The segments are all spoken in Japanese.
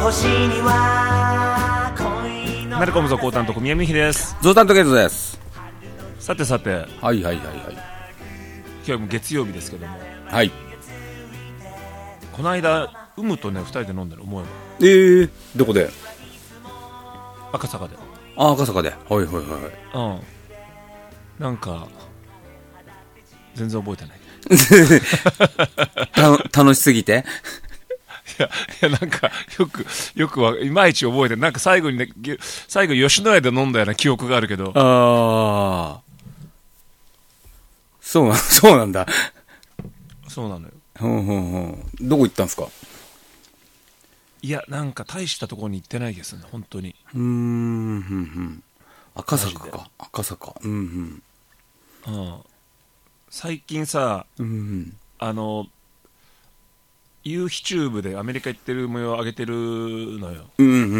星には恋のなるこむぞこうたんとこ宮見ひです。 ゾウタントケイトです。 さてさて、 はいはいはいはい。 今日も月曜日ですけども、 はい。 この間ウムとね2人で飲んだの思えばどこで？ 赤坂で。 あ、赤坂で。はいはいはい。 うん。なんか全然覚えてない。 楽しすぎて。 いやなんかよくいまいち覚えてない。なんか最後にね、最後吉野家で飲んだような記憶があるけど。 ああ。そうなんだ。 そうなのよ。 どこ行ったんですか？ いやなんか大したところに行ってないですね本当に。 赤坂か。赤坂。 最近さ、夕日チューブでアメリカ行ってる模様を上げてるのよ。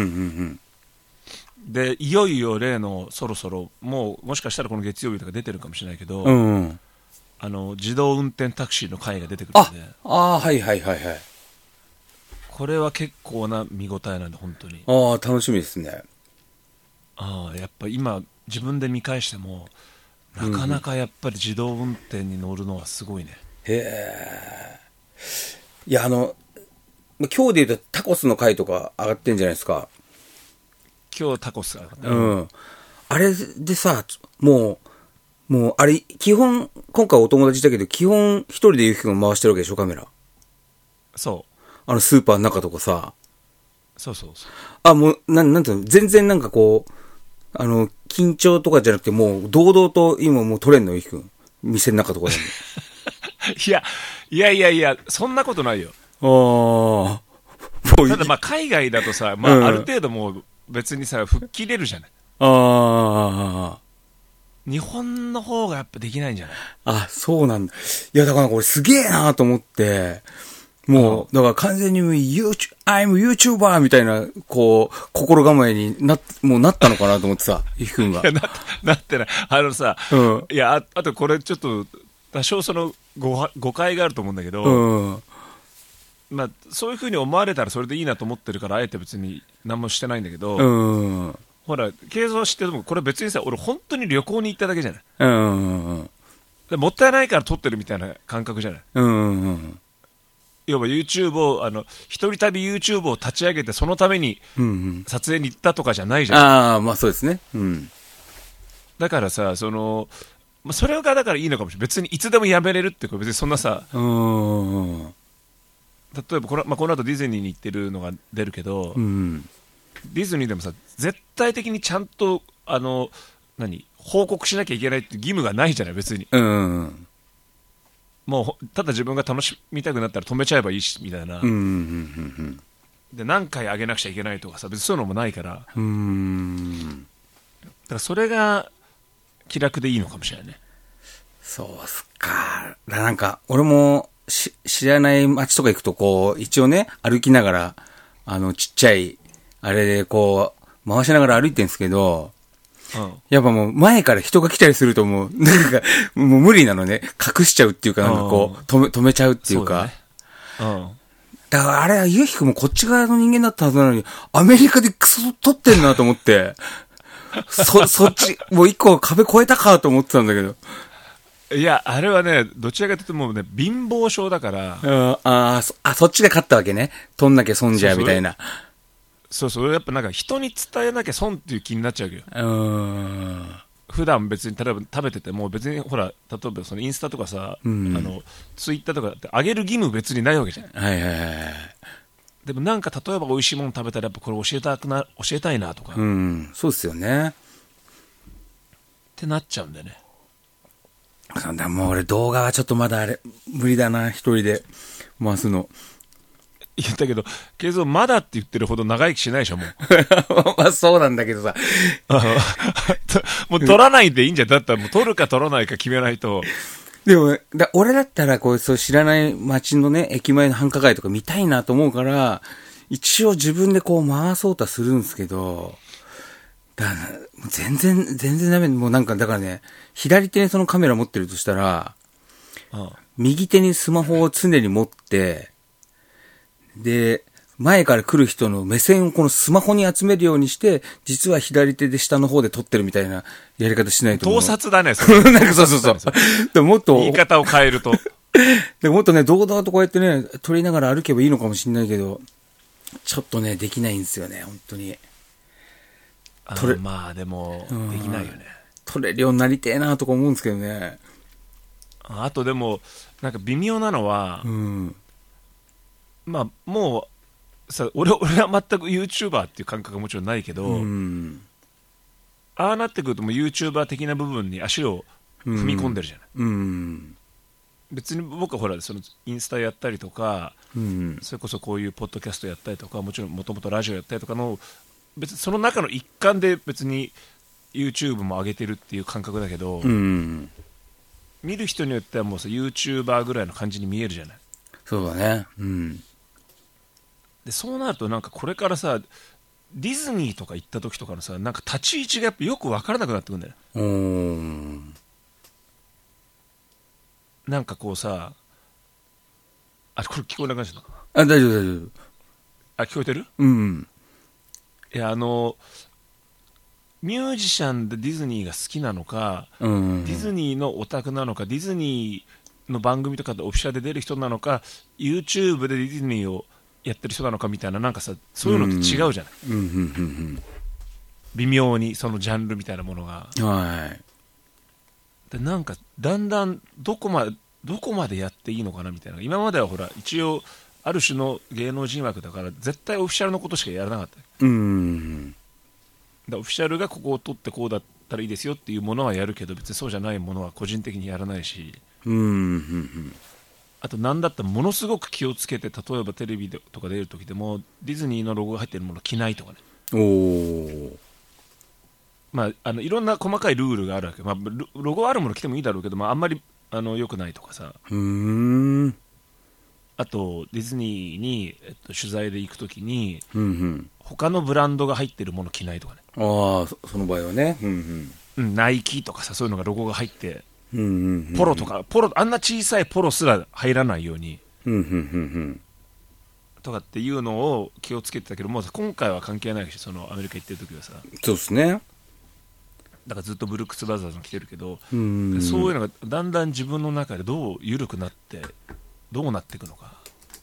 でいよいよ例のそろそろもしかしたらこの月曜日とか出てるかもしれないけど、自動運転タクシーの回が出てくるんで。 はいはいはいはい。 これは結構な見応えなんで本当に。 楽しみですね。 やっぱ今自分で見返してもなかなかやっぱり自動運転に乗るのはすごいね。 へえ。いや今日で言うとタコスの回とか上がってんじゃないですか。 今日タコスが上がった、 あれでさ、もうあれ基本今回お友達だけど基本一人でゆうきくん回してるわけでしょカメラ。 そうスーパーの中とかさ。 そうもうなんていうの、全然なんかこう緊張とかじゃなくてもう堂々と今もう撮れんのゆうきくん店の中とかでも。 いやそんなことないよ。ただまあ海外だとさ、ある程度もう別にさ吹っ切れるじゃない。日本の方がやっぱできないんじゃない？ そうなんだ。いやだからこれすげえなと思って、もうだから完全にI'm YouTuber みたいなこう心構えにもうなったのかなと思ってさ、ゆきくんが。 いやなってない。さ、いやあとこれちょっと多少その誤解があると思うんだけど、そういう風に思われたらそれでいいなと思ってるからあえて別に何もしてないんだけど、ほら継続してもこれ別にさ俺本当に旅行に行っただけじゃない。でもったいないから撮ってるみたいな感覚じゃない。要は YouTube を一人旅 YouTube を立ち上げてそのために撮影に行ったとかじゃないじゃん。 そうですね。 だからさそれがだからいいのかもしれない。別にいつでもやめれるって別にそんなさ、例えばこの後ディズニーに行ってるのが出るけど、ディズニーでもさ絶対的にちゃんと報告しなきゃいけないって義務がないじゃない別に。もうただ自分が楽しみたくなったら止めちゃえばいいしみたいな。で何回上げなくちゃいけないとかさ別にそういうのもないから。だからそれが気楽でいいのかもしれないね。 そうっすか。なんか俺も知らない街とか行くとこう一応ね歩きながらちっちゃいあれでこう回しながら歩いてるんですけど、やっぱもう前から人が来たりするともうなんかもう無理なのね。隠しちゃうっていうかなんかこう止めちゃうっていうか。だからあれはゆうひくんもこっち側の人間だったはずなのにアメリカでクソ撮ってんなと思って。そっちもう一個壁越えたかと思ってたんだけど。 いやあれはねどちらかというともうね貧乏症だから。 そっちが勝ったわけね。取んなきゃ損じゃみたいな。 そうやっぱなんか人に伝えなきゃ損っていう気になっちゃうけど。普段別に例えば食べてても別にほら例えばそのインスタとかさ、ツイッターとかって上げる義務別にないわけじゃん。でもなんか例えば美味しいもの食べたらやっぱこれ教えたいなとか。 そうですよね。 ってなっちゃうんだよね。 もう俺動画はちょっとまだあれ無理だな一人で回すの。 いやだけどケイゾまだって言ってるほど長生きしないでしょもう。 そうなんだけどさ。 もう撮らないでいいんじゃん。だったらもう撮るか撮らないか決めないと。 でも俺だったらそう知らない街のね駅前の繁華街とか見たいなと思うから一応自分でこう回そうとはするんですけど、全然ダメ。もうなんかだからね左手にそのカメラ持ってるとしたら、右手にスマホを常に持ってで前から来る人の目線をこのスマホに集めるようにして、実は左手で下の方で撮ってるみたいなやり方しないと。 盗撮だね、それ。 なんかそうそうそう。でももっと。 言い方を変えると。 でももっとね、動画とこうやってね、撮りながら歩けばいいのかもしれないけど、ちょっとね、できないんですよね、本当に。 まあでも、できないよね。 撮れるようになりてえなとか思うんですけどね。 あとでも、なんか微妙なのは、まあもう、さ、俺は全く YouTuber っていう感覚がもちろんないけど、ああなってくるともう YouTuber 的な部分に足を踏み込んでるじゃない。別に僕はほらそのインスタやったりとか、それこそこういうポッドキャストやったりとか、もちろんもともとラジオやったりとかの別にその中の一環で別に YouTube も上げてるっていう感覚だけど、見る人によってはもうさ YouTuber ぐらいの感じに見えるじゃない。 そうだね。 でそうなるとなんかこれからさディズニーとか行った時とかのさなんか立ち位置がやっぱよく分からなくなってくるんだよ。なんかこうさ、あれこれ聞こえなくなっちゃった。 あ、大丈夫大丈夫。 あ、聞こえてる？いやミュージシャンでディズニーが好きなのか、ディズニーのオタクなのか、ディズニーの番組とかでオフィシャルで出る人なのか、YouTube でディズニーをやってる人なのかみたいな、なんかさそういうのって違うじゃない。微妙にそのジャンルみたいなものが。でなんかだんだんどこまでやっていいのかなみたいな。今まではほら一応ある種の芸能人枠だから絶対オフィシャルのことしかやらなかった。だオフィシャルがここを取ってこうだったらいいですよっていうものはやるけど、別にそうじゃないものは個人的にやらないし、あとなんだったらものすごく気をつけて、例えばテレビとか出る時でもディズニーのロゴが入ってるものを着ないとかね。まあ、いろんな細かいルールがあるわけ、まあ、ロゴあるもの着てもいいだろうけど、まあ、あんまり良くないとかさ。あとディズニーに、取材で行くときに、他のブランドが入ってるもの着ないとかね。 その場合はね、 ナイキとかさ、そういうのがロゴが入って、ポロとかあんな小さいポロすら入らないように、とかっていうのを気をつけてたけども、今回は関係ないし、そのアメリカ行ってる時はさ。 そうですね。 だからずっとブルックス・ブラザーズも来てるけど、そういうのがだんだん自分の中でどう緩くなってどうなっていくのか。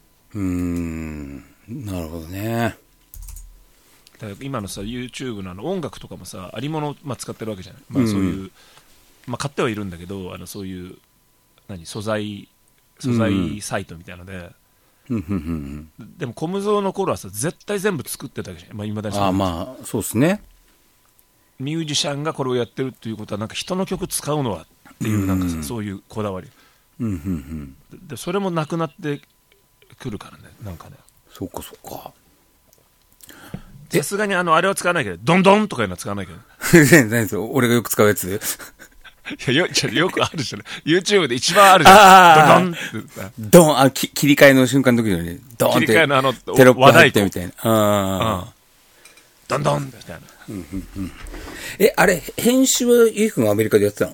なるほどね。 だから今のさ YouTube の音楽とかもさありもの、使ってるわけじゃない。まあ、そういう、買ってはいるんだけど、そういう素材サイトみたいなので、でもコムゾーの頃はさ絶対全部作ってたわけじゃん。未だにそうそうですね。 ミュージシャンがこれをやってるっていうことはなんか人の曲使うのはっていうなんかさ、そういうこだわり、でそれもなくなってくるからね。なんかね、 そうかさすがにあれは使わないけど、ドンドンとかいうのは使わないけど何ですよ、俺がよく使うやついやよくあるじゃん。YouTube で一番あるじゃん。 ドンって切り替えの瞬間の時にね、ドンって切り替えのテロップ入ってみたいな。 ドンドンみたいな。 あれ編集はゆうくんがアメリカでやってた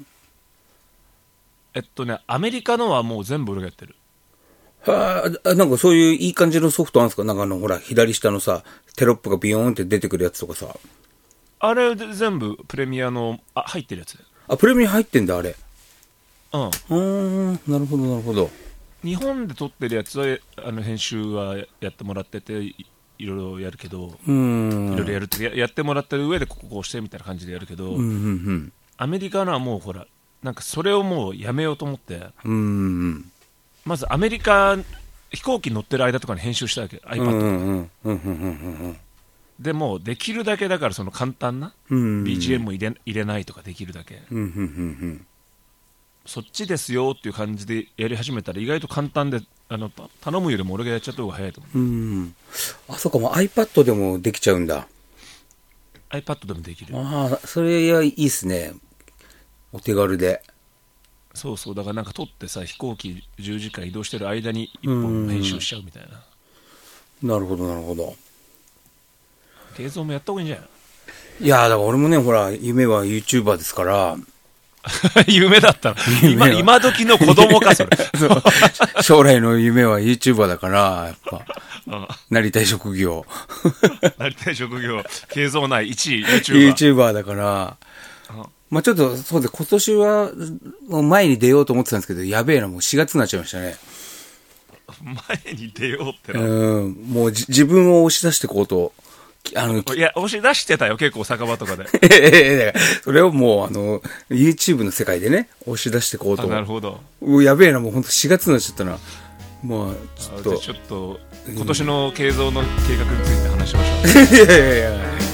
の？ アメリカのはもう全部俺がやってる。 なんかそういういい感じのソフトあるんですか？なんかほら左下のさテロップがビヨーンって出てくるやつとかさ。 あれ全部プレミアの入ってるやつ。 プレミア入ってんだあれ。 なるほど。 日本で撮ってるやつは編集はやってもらってていろいろやるけど、いろいろやるってやってもらってる上でこうしてみたいな感じでやるけど、アメリカのはもうほらなんかそれをもうやめようと思って、まずアメリカ飛行機乗ってる間とかに編集したわけ iPad とか、でもできるだけだからその簡単な BGM も入れないとかできるだけ、そっちですよっていう感じでやり始めたら意外と簡単で頼むよりも俺がやっちゃった方が早いと思う。 そうか、もう iPad でもできちゃうんだ。 iPad でもできる。 それはいいっすね、お手軽で。 そうだからなんか撮ってさ飛行機10時間移動してる間に1本編集しちゃうみたいな。 なるほど。 映像もやった方がいいんじゃない？ いやだから俺もねほら夢は YouTuber ですから、 夢だったの。今時の子供か、それ。 そう将来の夢は YouTuber だから、やっぱ、なりたい職業。 なりたい職業、経蔵内1位 YouTuber だから、まあちょっと、そうで、今年は、前に出ようと思ってたんですけど、やべえな、もう4月になっちゃいましたね。 前に出ようってな。 もう自分を押し出していこうと。 いや、押し出してたよ、結構酒場とかで。 それをもう、YouTube の世界でね、押し出していこうと。 なるほど。 やべえな、もうほんと4月になっちゃったな。まあ、 ちょっと、今年の経蔵の計画について話しましょう。 いやいやいや。